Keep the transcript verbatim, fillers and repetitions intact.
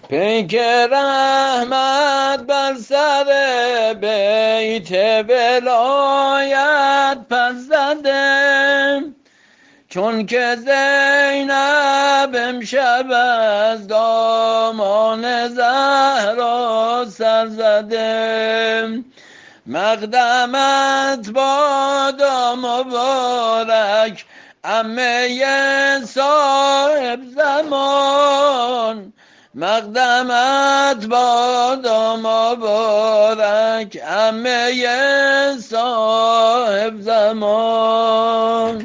پیک رحمت بر سر بیت ولایت پس زده، چون که زینب امشب از دامان زهرا سر زده. مقدمت بادا مبارک عمه صاحب زمان، مقدمت بادا مبارک عمه صاحب زمان.